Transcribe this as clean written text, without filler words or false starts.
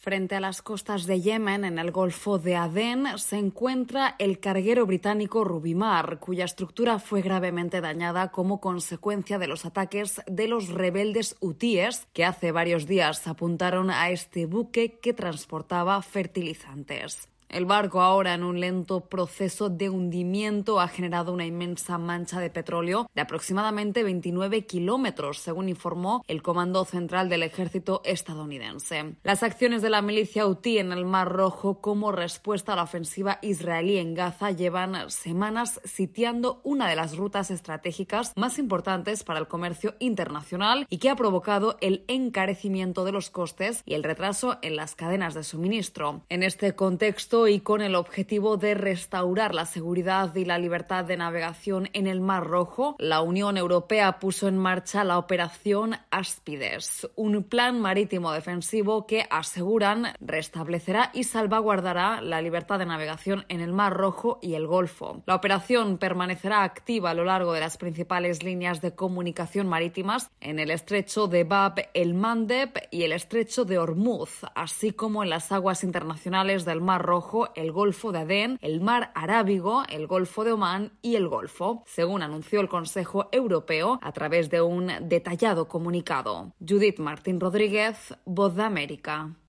Frente a las costas de Yemen, en el Golfo de Adén, se encuentra el carguero británico Rubimar, cuya estructura fue gravemente dañada como consecuencia de los ataques de los rebeldes hutíes, que hace varios días apuntaron a este buque que transportaba fertilizantes. El barco, ahora en un lento proceso de hundimiento, ha generado una inmensa mancha de petróleo de aproximadamente 29 kilómetros, según informó el Comando Central del Ejército estadounidense. Las acciones de la milicia hutí en el Mar Rojo como respuesta a la ofensiva israelí en Gaza llevan semanas sitiando una de las rutas estratégicas más importantes para el comercio internacional y que ha provocado el encarecimiento de los costes y el retraso en las cadenas de suministro. En este contexto, y con el objetivo de restaurar la seguridad y la libertad de navegación en el Mar Rojo, la Unión Europea puso en marcha la operación Áspides, un plan marítimo defensivo que, aseguran, restablecerá y salvaguardará la libertad de navegación en el Mar Rojo y el Golfo. La operación permanecerá activa a lo largo de las principales líneas de comunicación marítimas en el estrecho de Bab el-Mandeb y el estrecho de Hormuz, así como en las aguas internacionales del Mar Rojo, el Golfo de Adén, el Mar Arábigo, el Golfo de Omán y el Golfo, según anunció el Consejo Europeo a través de un detallado comunicado. Judith Martín Rodríguez, Voz de América.